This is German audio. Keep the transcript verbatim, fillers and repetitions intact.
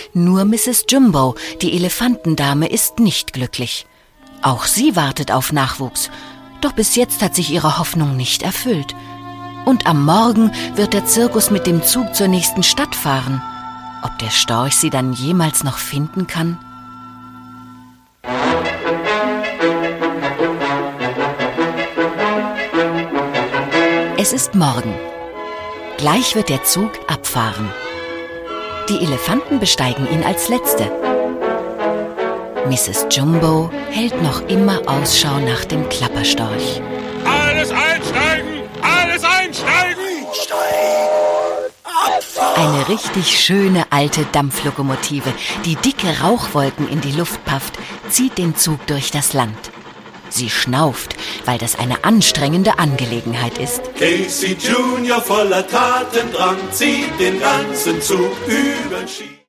Nur Misses Jumbo, die Elefantendame, ist nicht glücklich. Auch sie wartet auf Nachwuchs, doch bis jetzt hat sich ihre Hoffnung nicht erfüllt. Und am Morgen wird der Zirkus mit dem Zug zur nächsten Stadt fahren. Ob der Storch sie dann jemals noch finden kann? Es ist morgen. Gleich wird der Zug abfahren. Die Elefanten besteigen ihn als Letzte. Misses Jumbo hält noch immer Ausschau nach dem Klapperstorch. Alles einsteigen! Alles einsteigen! Eine richtig schöne alte Dampflokomotive, die dicke Rauchwolken in die Luft pafft, zieht den Zug durch das Land. Sie schnauft, weil das eine anstrengende Angelegenheit ist. Casey Junior voller Tatendrang zieht den ganzen Zug übern Ski.